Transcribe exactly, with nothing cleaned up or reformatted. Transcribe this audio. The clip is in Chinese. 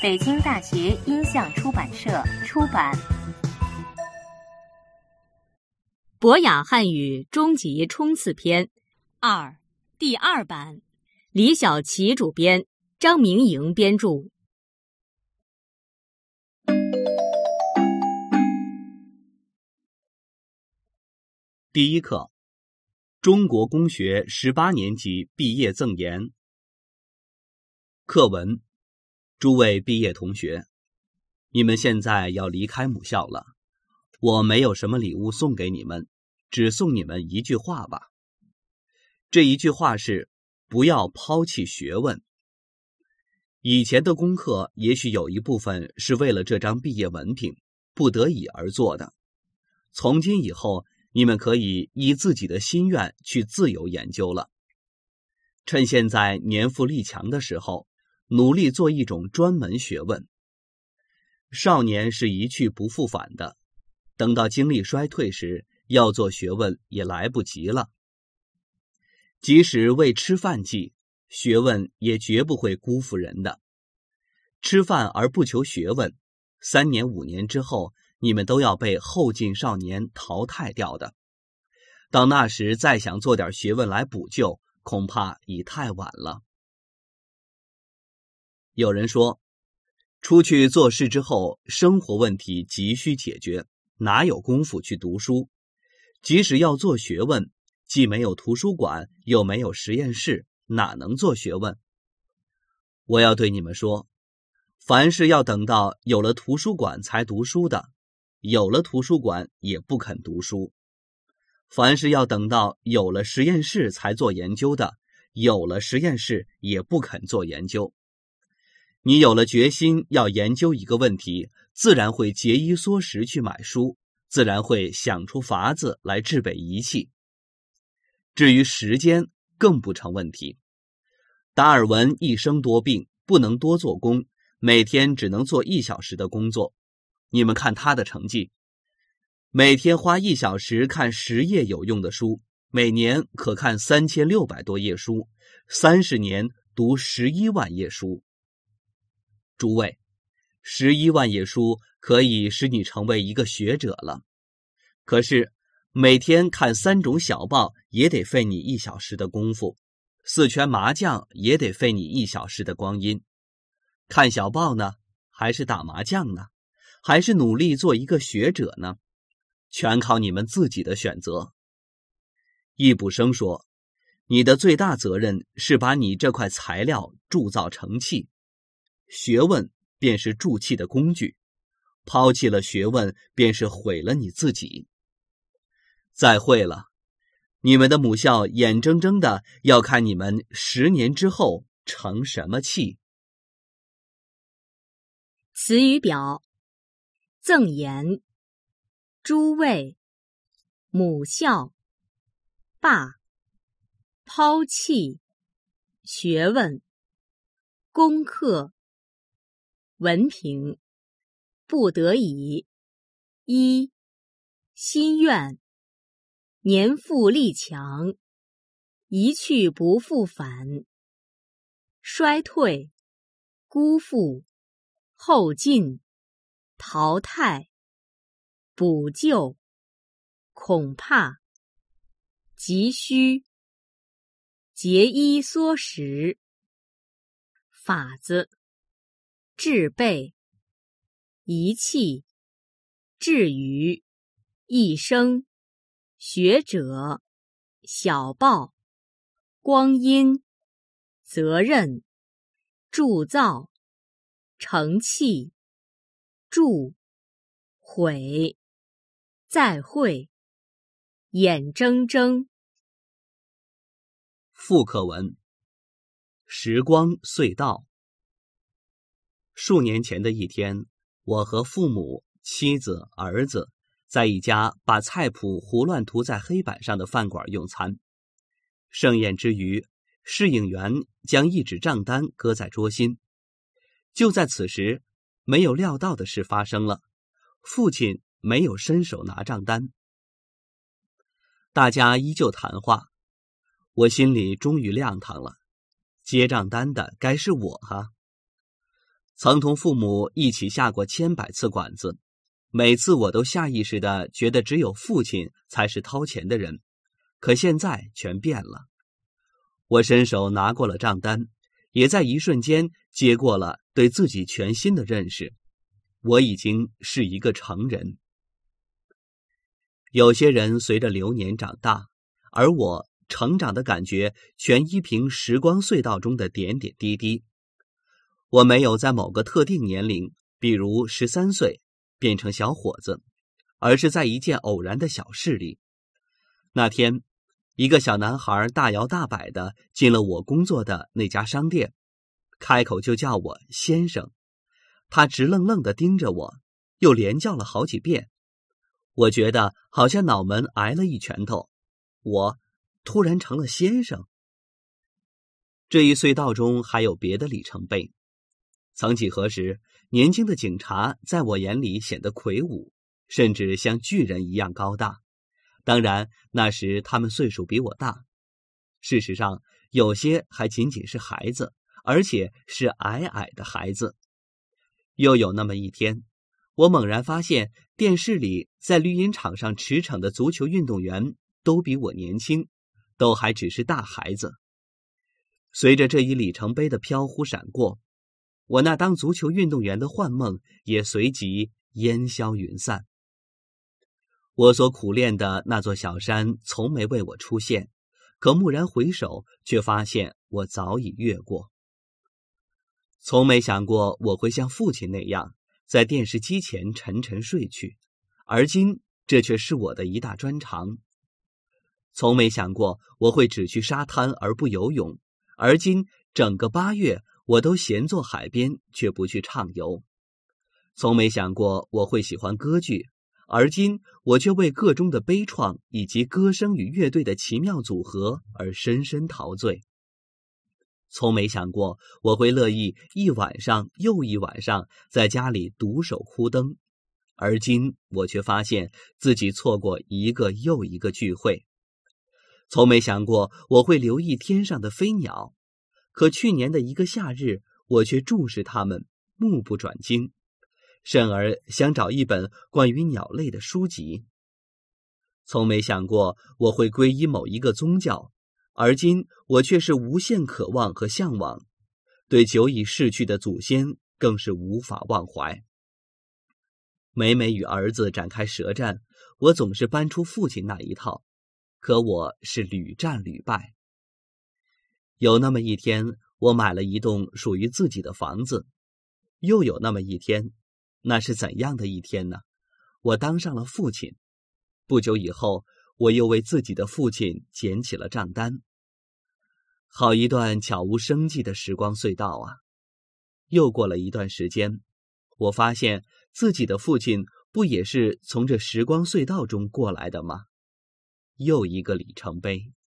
北京大学音像出版社出版。博雅汉语终极冲刺篇二第二版，李小琪主编，张明莹编著。 第一课，中国公学十八年级毕业赠言。课文：诸位毕业同学，你们现在要离开母校了，我没有什么礼物送给你们，只送你们一句话吧。这一句话是：不要抛弃学问。以前的功课也许有一部分是为了这张毕业文凭不得已而做的，从今以后你们可以依自己的心愿去自由研究了。趁现在年富力强的时候，努力做一种专门学问。少年是一去不复返的，等到精力衰退时，要做学问也来不及了。即使为吃饭计，学问也绝不会辜负人的。吃饭而不求学问，三年五年之后，你们都要被后进少年淘汰掉的。到那时再想做点学问来补救，恐怕已太晚了。有人说，出去做事之后，生活问题急需解决，哪有功夫去读书？即使要做学问，既没有图书馆，又没有实验室，哪能做学问？我要对你们说，凡是要等到有了图书馆才读书的，有了图书馆也不肯读书；凡是要等到有了实验室才做研究的，有了实验室也不肯做研究。你有了决心要研究一个问题，自然会节衣缩食去买书，自然会想出法子来制备仪器。至于时间，更不成问题。达尔文一生多病，不能多做工，每天只能做一小时的工作。你们看他的成绩，每天花一小时看十页有用的书，每年可看三千六百多页书，三十年读十一万页书。诸位，十一万页书可以使你成为一个学者了。可是每天看三种小报也得费你一小时的功夫，四圈麻将也得费你一小时的光阴。看小报呢，还是打麻将呢？还是努力做一个学者呢？全靠你们自己的选择。易卜生说，你的最大责任是把你这块材料铸造成器，学问便是铸器的工具，抛弃了学问，便是毁了你自己。再会了，你们的母校眼睁睁的要看你们十年之后成什么器。 词语表：赠言、诸位、母校、罢、抛弃、学问、功课、文凭、不得已、一、心愿、年富力强、一去不复返、衰退、辜负、后进、淘汰、补救、恐怕、急需、节衣缩食、法子、制备、仪器、至于、一生、学者、小报、光阴、责任、铸造、成器、铸、毁、再会、眼睁睁。 复课文：时光隧道。数年前的一天，我和父母、妻子、儿子在一家把菜谱胡乱涂在黑板上的饭馆用餐。盛宴之余，侍应员将一纸账单搁在桌心。就在此时，没有料到的事发生了，父亲没有伸手拿账单。大家依旧谈话，我心里终于亮堂了，结账单的该是我哈。 曾同父母一起下过千百次馆子，每次我都下意识地觉得只有父亲才是掏钱的人，可现在全变了。我伸手拿过了账单，也在一瞬间接过了对自己全新的认识，我已经是一个成人。有些人随着流年长大，而我成长的感觉全依凭时光隧道中的点点滴滴。我没有在某个特定年龄，比如十三岁变成小伙子，而是在一件偶然的小事里。那天一个小男孩大摇大摆地进了我工作的那家商店，开口就叫我先生。他直愣愣地盯着我，又连叫了好几遍。我觉得好像脑门挨了一拳头，我突然成了先生。这一隧道中还有别的里程碑。曾几何时，年轻的警察在我眼里显得魁梧，甚至像巨人一样高大。当然，那时他们岁数比我大。事实上，有些还仅仅是孩子，而且是矮矮的孩子。又有那么一天，我猛然发现电视里在绿茵场上驰骋的足球运动员都比我年轻，都还只是大孩子。随着这一里程碑的飘忽闪过，我那当足球运动员的幻梦也随即烟消云散。我所苦练的那座小山从没为我出现，可蓦然回首，却发现我早已越过。从没想过我会像父亲那样在电视机前沉沉睡去，而今这却是我的一大专长。从没想过我会只去沙滩而不游泳，而今整个八月我都闲坐海边却不去畅游。从没想过我会喜欢歌剧，而今我却为个中的悲怆以及歌声与乐队的奇妙组合而深深陶醉。从没想过我会乐意一晚上又一晚上在家里独守枯灯，而今我却发现自己错过一个又一个聚会。从没想过我会留意天上的飞鸟，可去年的一个夏日，我却注视它们，目不转睛，甚而想找一本关于鸟类的书籍。从没想过我会皈依某一个宗教，而今我却是无限渴望和向往，对久已逝去的祖先更是无法忘怀。每每与儿子展开舌战，我总是搬出父亲那一套，可我是屡战屡败。有那么一天，我买了一栋属于自己的房子。又有那么一天，那是怎样的一天呢？我当上了父亲。不久以后，我又为自己的父亲捡起了账单。好一段悄无生机的时光隧道啊！又过了一段时间，我发现自己的父亲不也是从这时光隧道中过来的吗？又一个里程碑。